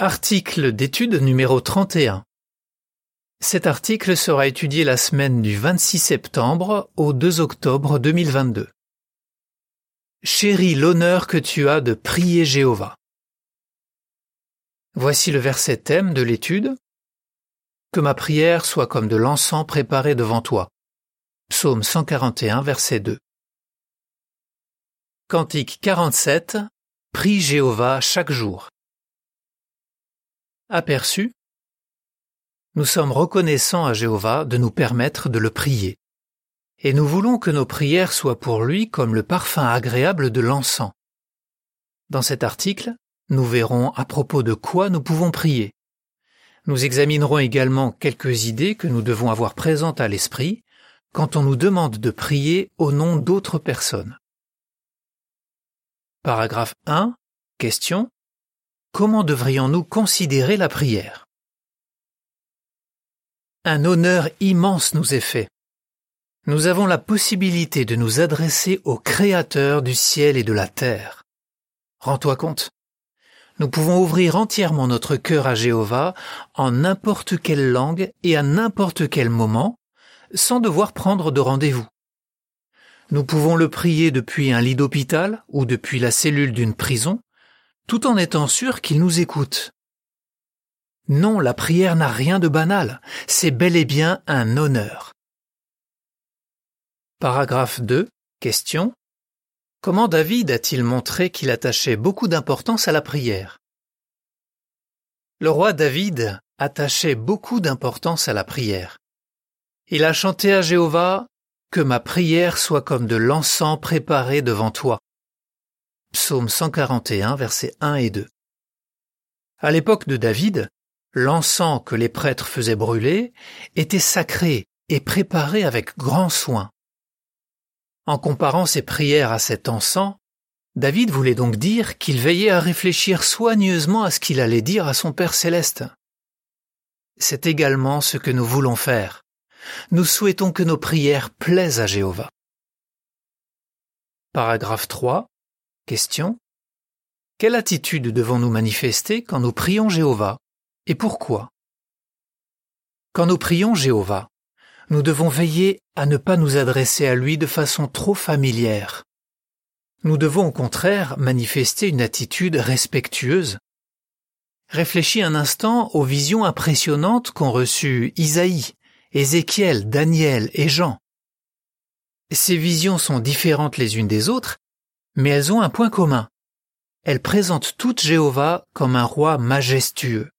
Article d'étude numéro 31. Cet article sera étudié la semaine du 26 septembre au 2 octobre 2022. Chéris l'honneur que tu as de prier Jéhovah. Voici le verset thème de l'étude. Que ma prière soit comme de l'encens préparé devant toi. Psaume 141, verset 2. Cantique 47. Prie Jéhovah chaque jour. Aperçu. Nous sommes reconnaissants à Jéhovah de nous permettre de le prier. Et nous voulons que nos prières soient pour lui comme le parfum agréable de l'encens. Dans cet article, nous verrons à propos de quoi nous pouvons prier. Nous examinerons également quelques idées que nous devons avoir présentes à l'esprit quand on nous demande de prier au nom d'autres personnes. Paragraphe 1. Question. Comment devrions-nous considérer la prière ? Un honneur immense nous est fait. Nous avons la possibilité de nous adresser au Créateur du ciel et de la terre. Rends-toi compte. Nous pouvons ouvrir entièrement notre cœur à Jéhovah en n'importe quelle langue et à n'importe quel moment, sans devoir prendre de rendez-vous. Nous pouvons le prier depuis un lit d'hôpital ou depuis la cellule d'une prison, tout en étant sûrs qu'il nous écoute. Non, la prière n'a rien de banal, c'est bel et bien un honneur. Paragraphe 2. Question. Comment David a-t-il montré qu'il attachait beaucoup d'importance à la prière ? Le roi David attachait beaucoup d'importance à la prière. Il a chanté à Jéhovah « Que ma prière soit comme de l'encens préparé devant toi ». Psaume 141, versets 1 et 2. À l'époque de David, l'encens que les prêtres faisaient brûler était sacré et préparé avec grand soin. En comparant ses prières à cet encens, David voulait donc dire qu'il veillait à réfléchir soigneusement à ce qu'il allait dire à son Père céleste. C'est également ce que nous voulons faire. Nous souhaitons que nos prières plaisent à Jéhovah. Paragraphe 3. Question. Quelle attitude devons-nous manifester quand nous prions Jéhovah et pourquoi ? Quand nous prions Jéhovah, nous devons veiller à ne pas nous adresser à lui de façon trop familière. Nous devons au contraire manifester une attitude respectueuse. Réfléchis un instant aux visions impressionnantes qu'ont reçues Isaïe, Ézéchiel, Daniel et Jean. Ces visions sont différentes les unes des autres, mais elles ont un point commun. Elles présentent toutes Jéhovah comme un roi majestueux.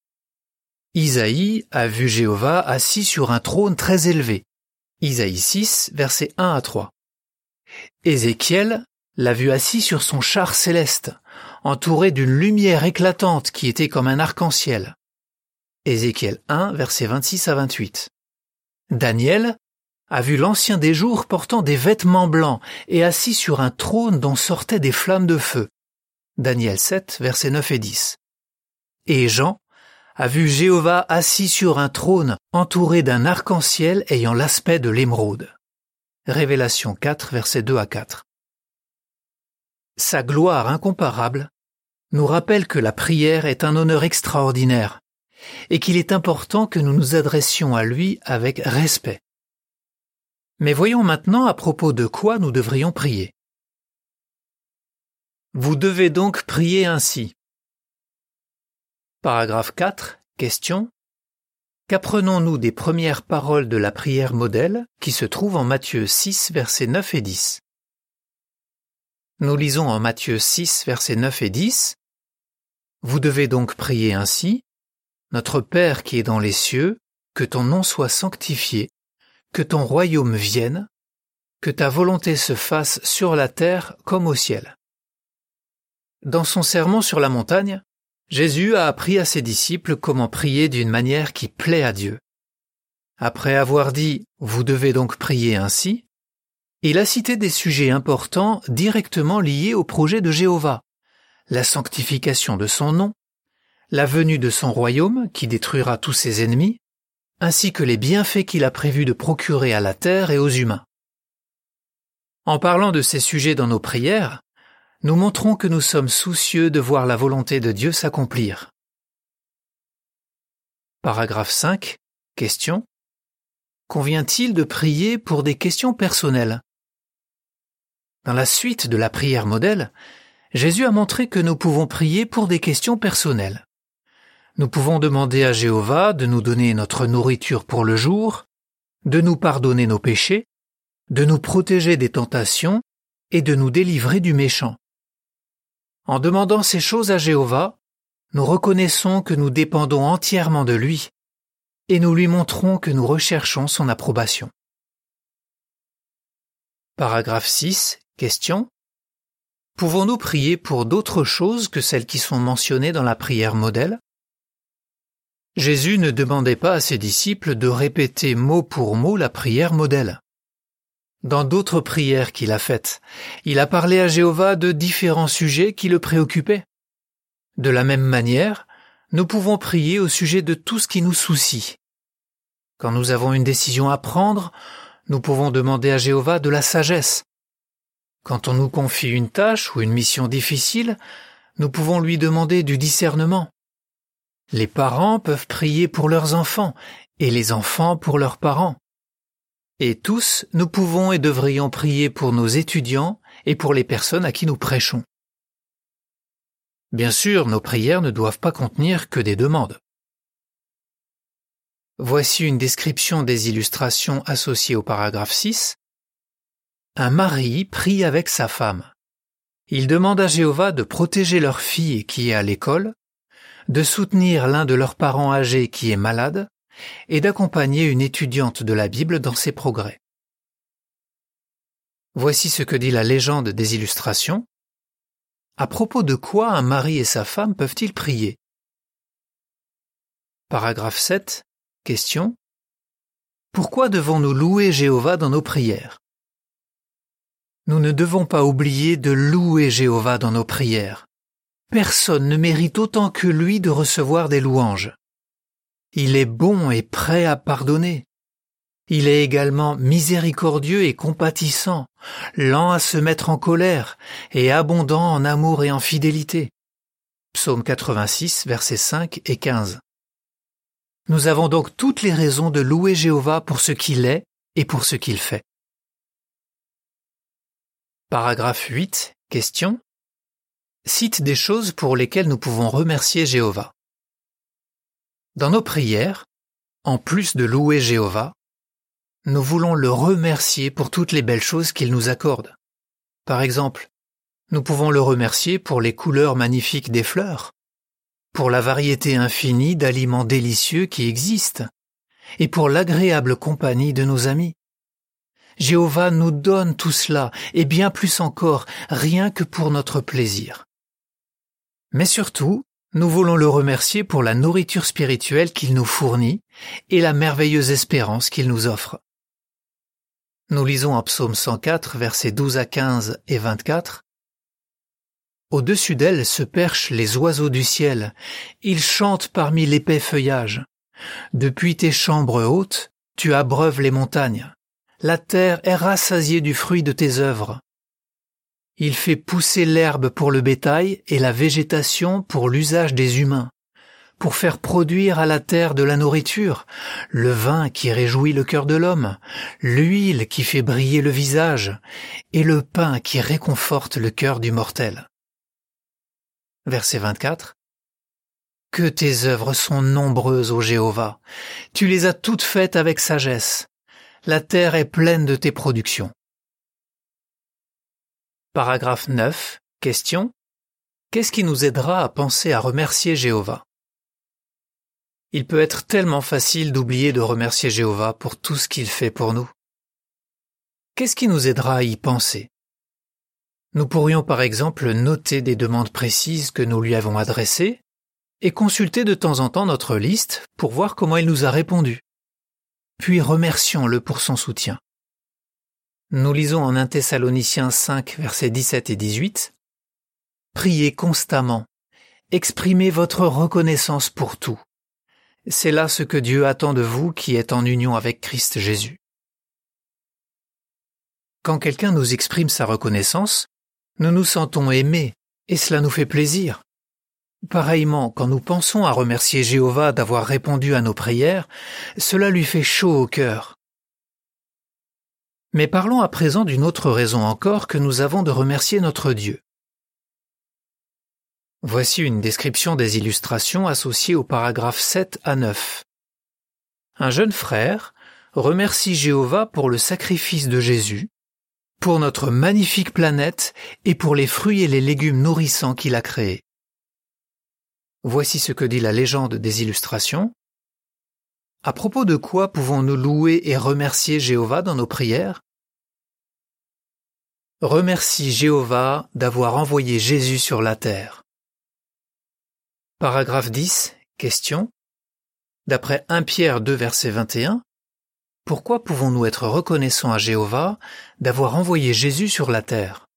Isaïe a vu Jéhovah assis sur un trône très élevé. Isaïe 6, versets 1 à 3. Ézéchiel l'a vu assis sur son char céleste, entouré d'une lumière éclatante qui était comme un arc-en-ciel. Ézéchiel 1, versets 26 à 28. Daniel a vu l'Ancien des Jours portant des vêtements blancs et assis sur un trône dont sortaient des flammes de feu. Daniel 7, versets 9 et 10. Et Jean a vu Jéhovah assis sur un trône entouré d'un arc-en-ciel ayant l'aspect de l'émeraude. Révélation 4, versets 2 à 4. Sa gloire incomparable nous rappelle que la prière est un honneur extraordinaire et qu'il est important que nous nous adressions à lui avec respect. Mais voyons maintenant à propos de quoi nous devrions prier. Vous devez donc prier ainsi. Paragraphe 4. Question. Qu'apprenons-nous des premières paroles de la prière modèle qui se trouve en Matthieu 6, versets 9 et 10 ? Nous lisons en Matthieu 6, versets 9 et 10. Vous devez donc prier ainsi. Notre Père qui est dans les cieux, que ton nom soit sanctifié, que ton royaume vienne, que ta volonté se fasse sur la terre comme au ciel. Dans son sermon sur la montagne, Jésus a appris à ses disciples comment prier d'une manière qui plaît à Dieu. Après avoir dit « Vous devez donc prier ainsi », il a cité des sujets importants directement liés au projet de Jéhovah, la sanctification de son nom, la venue de son royaume qui détruira tous ses ennemis, ainsi que les bienfaits qu'il a prévu de procurer à la terre et aux humains. En parlant de ces sujets dans nos prières, nous montrons que nous sommes soucieux de voir la volonté de Dieu s'accomplir. Paragraphe 5. Question. Convient-il de prier pour des questions personnelles? Dans la suite de la prière modèle, Jésus a montré que nous pouvons prier pour des questions personnelles. Nous pouvons demander à Jéhovah de nous donner notre nourriture pour le jour, de nous pardonner nos péchés, de nous protéger des tentations et de nous délivrer du méchant. En demandant ces choses à Jéhovah, nous reconnaissons que nous dépendons entièrement de lui et nous lui montrons que nous recherchons son approbation. Paragraphe 6. Question. Pouvons-nous prier pour d'autres choses que celles qui sont mentionnées dans la prière modèle? Jésus ne demandait pas à ses disciples de répéter mot pour mot la prière modèle. Dans d'autres prières qu'il a faites, il a parlé à Jéhovah de différents sujets qui le préoccupaient. De la même manière, nous pouvons prier au sujet de tout ce qui nous soucie. Quand nous avons une décision à prendre, nous pouvons demander à Jéhovah de la sagesse. Quand on nous confie une tâche ou une mission difficile, nous pouvons lui demander du discernement. Les parents peuvent prier pour leurs enfants et les enfants pour leurs parents. Et tous, nous pouvons et devrions prier pour nos étudiants et pour les personnes à qui nous prêchons. Bien sûr, nos prières ne doivent pas contenir que des demandes. Voici une description des illustrations associées au paragraphe 6. Un mari prie avec sa femme. Il demande à Jéhovah de protéger leur fille qui est à l'école, de soutenir l'un de leurs parents âgés qui est malade et d'accompagner une étudiante de la Bible dans ses progrès. Voici ce que dit la légende des illustrations. À propos de quoi un mari et sa femme peuvent-ils prier? Paragraphe 7. Question. Pourquoi devons-nous louer Jéhovah dans nos prières? Nous ne devons pas oublier de louer Jéhovah dans nos prières. Personne ne mérite autant que lui de recevoir des louanges. Il est bon et prêt à pardonner. Il est également miséricordieux et compatissant, lent à se mettre en colère et abondant en amour et en fidélité. Psaume 86, versets 5 et 15. Nous avons donc toutes les raisons de louer Jéhovah pour ce qu'il est et pour ce qu'il fait. Paragraphe 8. Question. Cite des choses pour lesquelles nous pouvons remercier Jéhovah. Dans nos prières, en plus de louer Jéhovah, nous voulons le remercier pour toutes les belles choses qu'il nous accorde. Par exemple, nous pouvons le remercier pour les couleurs magnifiques des fleurs, pour la variété infinie d'aliments délicieux qui existent, et pour l'agréable compagnie de nos amis. Jéhovah nous donne tout cela, et bien plus encore, rien que pour notre plaisir. Mais surtout, nous voulons le remercier pour la nourriture spirituelle qu'il nous fournit et la merveilleuse espérance qu'il nous offre. Nous lisons en Psaume 104, versets 12 à 15 et 24. Au-dessus d'elle se perchent les oiseaux du ciel, ils chantent parmi l'épais feuillage. Depuis tes chambres hautes, tu abreuves les montagnes. La terre est rassasiée du fruit de tes œuvres. Il fait pousser l'herbe pour le bétail et la végétation pour l'usage des humains, pour faire produire à la terre de la nourriture, le vin qui réjouit le cœur de l'homme, l'huile qui fait briller le visage, et le pain qui réconforte le cœur du mortel. Verset 24. Que tes œuvres sont nombreuses, ô Jéhovah, tu les as toutes faites avec sagesse. La terre est pleine de tes productions. Paragraphe 9. Question. Qu'est-ce qui nous aidera à penser à remercier Jéhovah? Il peut être tellement facile d'oublier de remercier Jéhovah pour tout ce qu'il fait pour nous. Qu'est-ce qui nous aidera à y penser? Nous pourrions par exemple noter des demandes précises que nous lui avons adressées et consulter de temps en temps notre liste pour voir comment il nous a répondu. Puis remercions-le pour son soutien. Nous lisons en 1 Thessaloniciens 5, versets 17 et 18. Priez constamment, exprimez votre reconnaissance pour tout. C'est là ce que Dieu attend de vous qui êtes en union avec Christ Jésus. Quand quelqu'un nous exprime sa reconnaissance, nous nous sentons aimés et cela nous fait plaisir. Pareillement, quand nous pensons à remercier Jéhovah d'avoir répondu à nos prières, cela lui fait chaud au cœur. Mais parlons à présent d'une autre raison encore que nous avons de remercier notre Dieu. Voici une description des illustrations associées aux paragraphes 7 à 9. Un jeune frère remercie Jéhovah pour le sacrifice de Jésus, pour notre magnifique planète et pour les fruits et les légumes nourrissants qu'il a créés. Voici ce que dit la légende des illustrations. À propos de quoi pouvons-nous louer et remercier Jéhovah dans nos prières? Remercie Jéhovah d'avoir envoyé Jésus sur la terre. Paragraphe 10. Question. D'après 1 Pierre 2 verset 21, pourquoi pouvons-nous être reconnaissants à Jéhovah d'avoir envoyé Jésus sur la terre?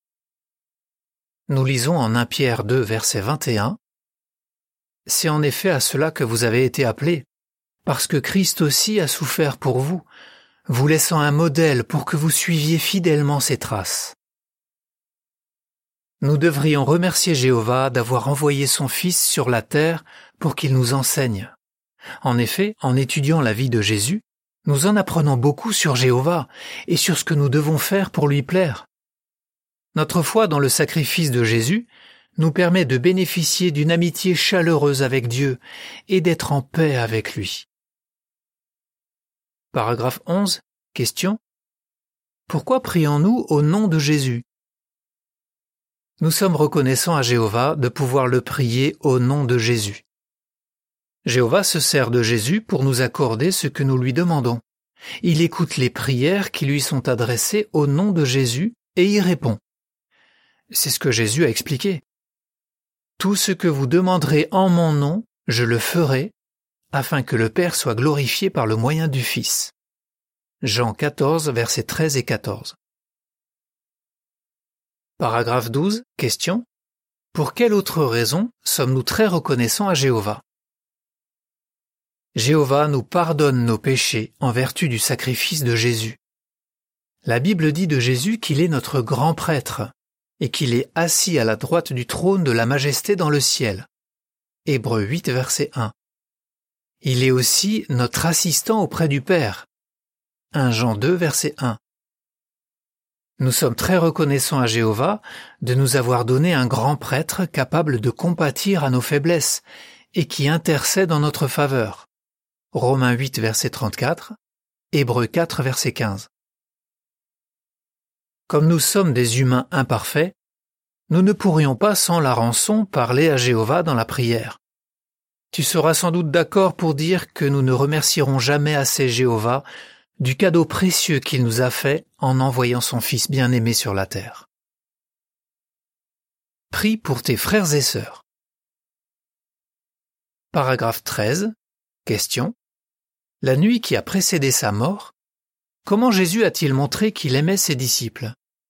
Nous lisons en 1 Pierre 2 verset 21, c'est en effet à cela que vous avez été appelés, parce que Christ aussi a souffert pour vous, vous laissant un modèle pour que vous suiviez fidèlement ses traces. Nous devrions remercier Jéhovah d'avoir envoyé son Fils sur la terre pour qu'il nous enseigne. En effet, en étudiant la vie de Jésus, nous en apprenons beaucoup sur Jéhovah et sur ce que nous devons faire pour lui plaire. Notre foi dans le sacrifice de Jésus nous permet de bénéficier d'une amitié chaleureuse avec Dieu et d'être en paix avec lui. Paragraphe 11. Question. Pourquoi prions-nous au nom de Jésus? Nous sommes reconnaissants à Jéhovah de pouvoir le prier au nom de Jésus. Jéhovah se sert de Jésus pour nous accorder ce que nous lui demandons. Il écoute les prières qui lui sont adressées au nom de Jésus et y répond. C'est ce que Jésus a expliqué. Tout ce que vous demanderez en mon nom, je le ferai, afin que le Père soit glorifié par le moyen du Fils. Jean 14, versets 13 et 14. Paragraphe 12. Question. Pour quelle autre raison sommes-nous très reconnaissants à Jéhovah? Jéhovah nous pardonne nos péchés en vertu du sacrifice de Jésus. La Bible dit de Jésus qu'il est notre grand prêtre et qu'il est assis à la droite du trône de la majesté dans le ciel. Hébreux 8, verset 1. Il est aussi notre assistant auprès du Père. 1 Jean 2, verset 1. Nous sommes très reconnaissants à Jéhovah de nous avoir donné un grand prêtre capable de compatir à nos faiblesses et qui intercède en notre faveur. Romains 8, verset 34, Hébreux 4, verset 15. Comme nous sommes des humains imparfaits, nous ne pourrions pas sans la rançon parler à Jéhovah dans la prière. Tu seras sans doute d'accord pour dire que nous ne remercierons jamais assez Jéhovah du cadeau précieux qu'il nous a fait en envoyant son Fils bien-aimé sur la terre. Prie pour tes frères et sœurs. Paragraphe 13. Question. La nuit qui a précédé sa mort, comment Jésus a-t-il montré qu'il aimait ses disciples?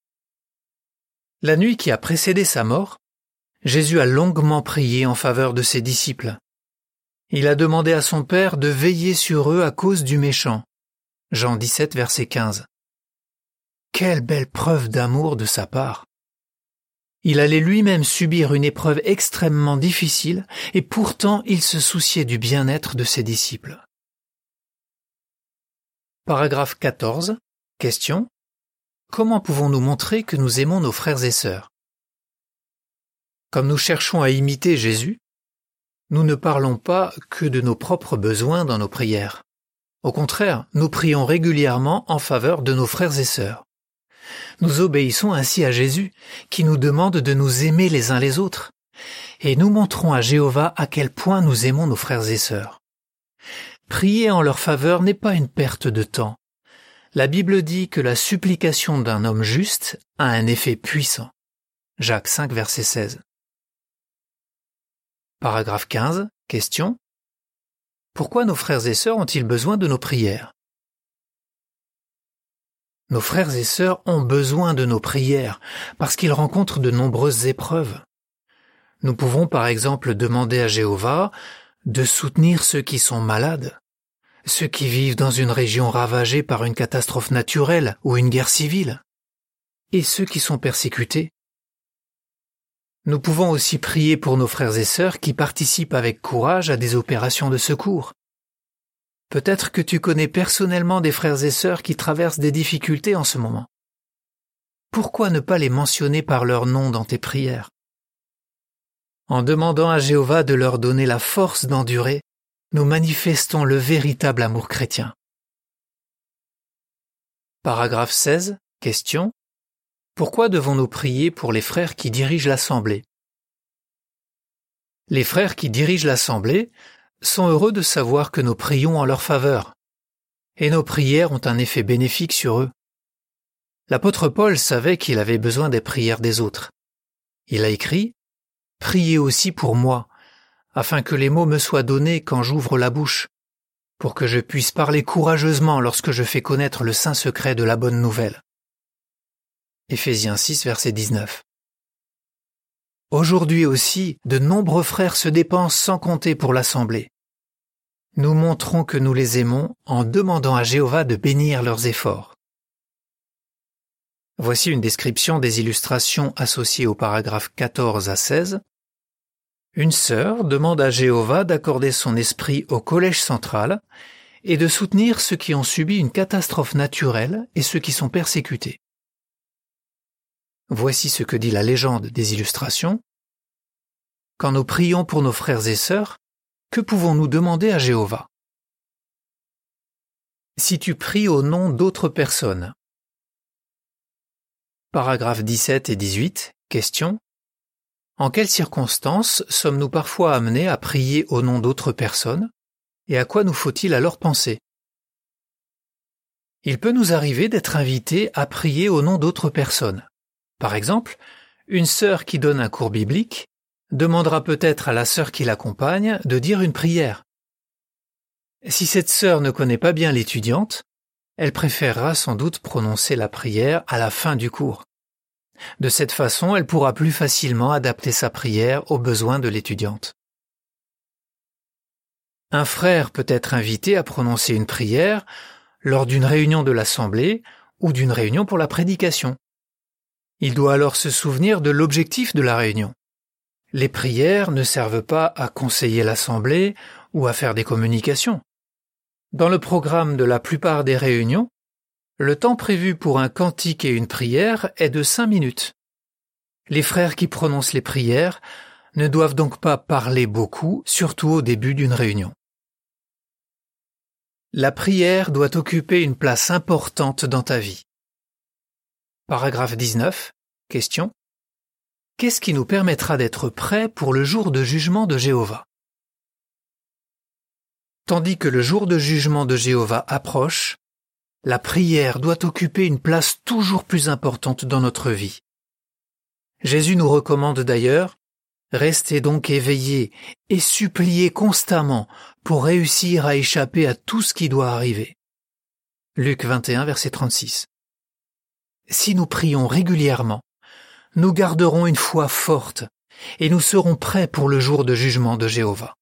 La nuit qui a précédé sa mort, Jésus a longuement prié en faveur de ses disciples. Il a demandé à son Père de veiller sur eux à cause du méchant. Jean 17, verset 15. Quelle belle preuve d'amour de sa part! Il allait lui-même subir une épreuve extrêmement difficile et pourtant il se souciait du bien-être de ses disciples. Paragraphe 14. Question. Comment pouvons-nous montrer que nous aimons nos frères et sœurs? Comme nous cherchons à imiter Jésus, nous ne parlons pas que de nos propres besoins dans nos prières. Au contraire, nous prions régulièrement en faveur de nos frères et sœurs. Nous obéissons ainsi à Jésus, qui nous demande de nous aimer les uns les autres, et nous montrons à Jéhovah à quel point nous aimons nos frères et sœurs. Prier en leur faveur n'est pas une perte de temps. La Bible dit que la supplication d'un homme juste a un effet puissant. Jacques 5, verset 16. Paragraphe 15. Question. Pourquoi nos frères et sœurs ont-ils besoin de nos prières? Nos frères et sœurs ont besoin de nos prières parce qu'ils rencontrent de nombreuses épreuves. Nous pouvons par exemple demander à Jéhovah de soutenir ceux qui sont malades, ceux qui vivent dans une région ravagée par une catastrophe naturelle ou une guerre civile, et ceux qui sont persécutés. Nous pouvons aussi prier pour nos frères et sœurs qui participent avec courage à des opérations de secours. Peut-être que tu connais personnellement des frères et sœurs qui traversent des difficultés en ce moment. Pourquoi ne pas les mentionner par leur nom dans tes prières? En demandant à Jéhovah de leur donner la force d'endurer, nous manifestons le véritable amour chrétien. Paragraphe 16. Question. Pourquoi devons-nous prier pour les frères qui dirigent l'Assemblée? Les frères qui dirigent l'Assemblée sont heureux de savoir que nous prions en leur faveur, et nos prières ont un effet bénéfique sur eux. L'apôtre Paul savait qu'il avait besoin des prières des autres. Il a écrit « Priez aussi pour moi, afin que les mots me soient donnés quand j'ouvre la bouche, pour que je puisse parler courageusement lorsque je fais connaître le saint secret de la bonne nouvelle. » Éphésiens 6, verset 19. Aujourd'hui aussi, de nombreux frères se dépensent sans compter pour l'Assemblée. Nous montrons que nous les aimons en demandant à Jéhovah de bénir leurs efforts. Voici une description des illustrations associées aux paragraphes 14 à 16. Une sœur demande à Jéhovah d'accorder son esprit au collège central et de soutenir ceux qui ont subi une catastrophe naturelle et ceux qui sont persécutés. Voici ce que dit la légende des illustrations. Quand nous prions pour nos frères et sœurs, que pouvons-nous demander à Jéhovah? Si tu pries au nom d'autres personnes. Paragraphes 17 et 18. Question. En quelles circonstances sommes-nous parfois amenés à prier au nom d'autres personnes et à quoi nous faut-il alors penser? Il peut nous arriver d'être invités à prier au nom d'autres personnes. Par exemple, une sœur qui donne un cours biblique demandera peut-être à la sœur qui l'accompagne de dire une prière. Si cette sœur ne connaît pas bien l'étudiante, elle préférera sans doute prononcer la prière à la fin du cours. De cette façon, elle pourra plus facilement adapter sa prière aux besoins de l'étudiante. Un frère peut être invité à prononcer une prière lors d'une réunion de l'Assemblée ou d'une réunion pour la prédication. Il doit alors se souvenir de l'objectif de la réunion. Les prières ne servent pas à conseiller l'Assemblée ou à faire des communications. Dans le programme de la plupart des réunions, le temps prévu pour un cantique et une prière est de 5 minutes. Les frères qui prononcent les prières ne doivent donc pas parler beaucoup, surtout au début d'une réunion. La prière doit occuper une place importante dans ta vie. Paragraphe 19. Question. Qu'est-ce qui nous permettra d'être prêts pour le jour de jugement de Jéhovah? Tandis que le jour de jugement de Jéhovah approche, la prière doit occuper une place toujours plus importante dans notre vie. Jésus nous recommande d'ailleurs « Restez donc éveillés et suppliez constamment pour réussir à échapper à tout ce qui doit arriver. » Luc 21, verset 36. Si nous prions régulièrement, nous garderons une foi forte et nous serons prêts pour le jour de jugement de Jéhovah.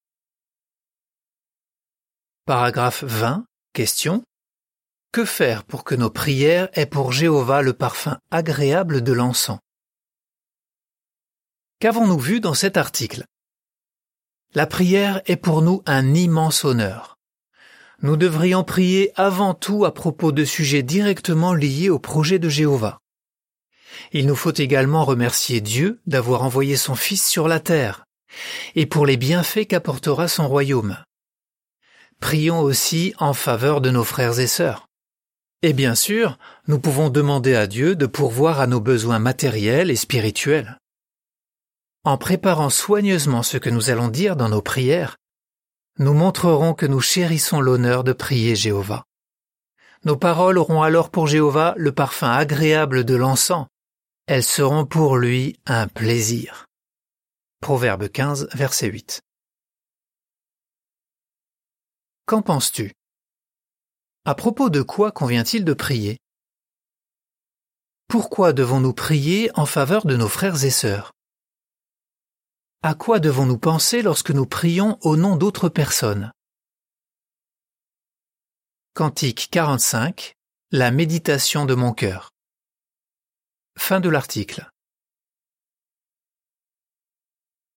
Paragraphe 20. Question. Que faire pour que nos prières aient pour Jéhovah le parfum agréable de l'encens? Qu'avons-nous vu dans cet article? La prière est pour nous un immense honneur. Nous devrions prier avant tout à propos de sujets directement liés au projet de Jéhovah. Il nous faut également remercier Dieu d'avoir envoyé son Fils sur la terre et pour les bienfaits qu'apportera son royaume. Prions aussi en faveur de nos frères et sœurs. Et bien sûr, nous pouvons demander à Dieu de pourvoir à nos besoins matériels et spirituels. En préparant soigneusement ce que nous allons dire dans nos prières, nous montrerons que nous chérissons l'honneur de prier Jéhovah. Nos paroles auront alors pour Jéhovah le parfum agréable de l'encens. Elles seront pour lui un plaisir. Proverbe 15, verset 8. Qu'en penses-tu? À propos de quoi convient-il de prier? Pourquoi devons-nous prier en faveur de nos frères et sœurs? À quoi devons-nous penser lorsque nous prions au nom d'autres personnes? Cantique 45, la méditation de mon cœur. Fin de l'article.